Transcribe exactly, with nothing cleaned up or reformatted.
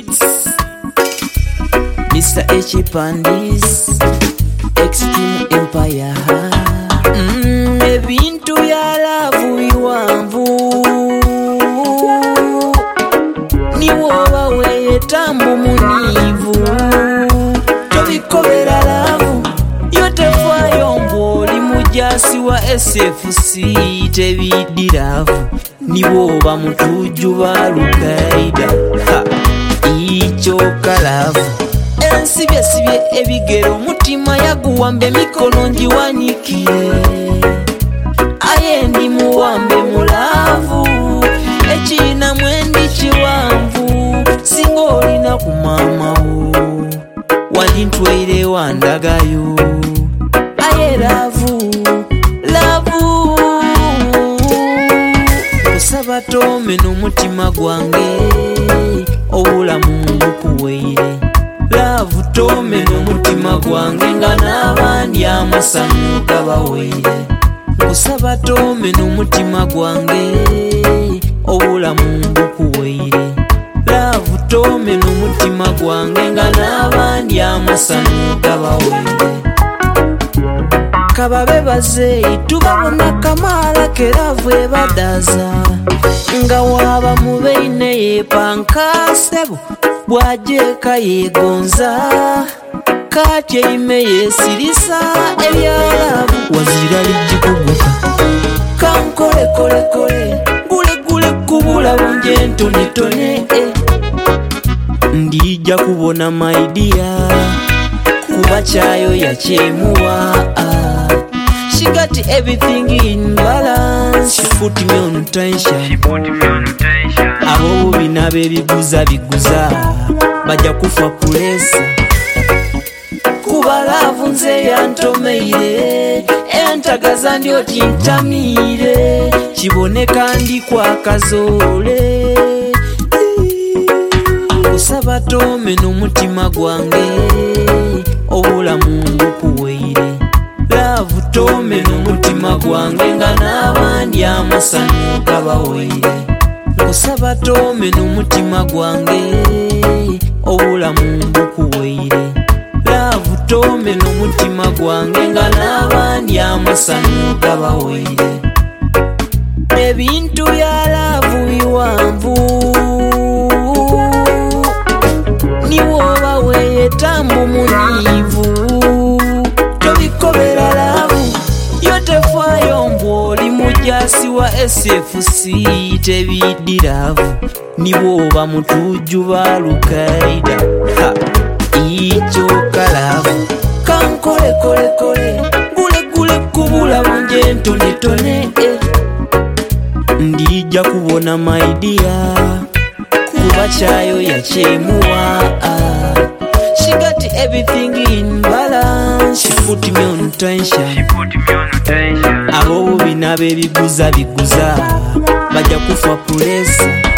Beats, Mister H. Pandis, Extreme Empire. Mm, ebintu bya love biwanvu niwoba weyetambu munivu tobikobera love yotefayo mboli mujasi wa S F C tebidiravu niwoba mutuju balukaida icho kalavu ensibye sibye ebigero mutima yaguwambe mikono njiwanikire ayendi muwambe mulavu echina mwendi chiwanvu singoli na kumamawo wandintweire wandagayo aye lavu lavu kusaba tome n'omutima gwange obulamu bukuweire lavu tome n'omutima gwange nga n'abandi amasano gabaweire kusaba tome n'omutima gwange obulamu bukuweire lavu tome n'omutima gwange nga n'abandi amasano gabaweire kababe bazeyi tubabona kamala keravu ebadaza nga waba mubeine yepankasebo bwajeka yegonza kati eime yesirisa ebyalavu wazira lijikuguka kankole kole kole gule gule kubula bunje ntone tone eh. Ndija kubona maidia kuba chayo yachemuwa ah. She got everything in balance. She put me on tension. She put me on tension. Abo binabe biguza biguza baja kufa kulesa kuba lavu nze yantomeire entagaza ndio tintamire kiboneka ndi kwa kazole kusaba tome n'omutima gwange obulamu bukuweire lavu tome n'omutima gwange nga n'abandi amasano gabaweire kusaba tome n'omutima gwange obulamu bukuweire lavu tome n'omutima gwange nga n'abandi amasano gabaweire ebintu bya lavu biwanvu niwoba weyetambu munivu tobikobera lavu yotefayo mboli mujasi wa S F C tebidiravu niwoba mutuju balukaida icho kalavu kankole kole kole gule gule kubula bunje ntone tone eh. Ndija kubona maidia kuba chayo yachemuwa ah. She got everything in balance. She put me on tension. She put me on tension. Abo binabe biguza biguza baja kufa kulesa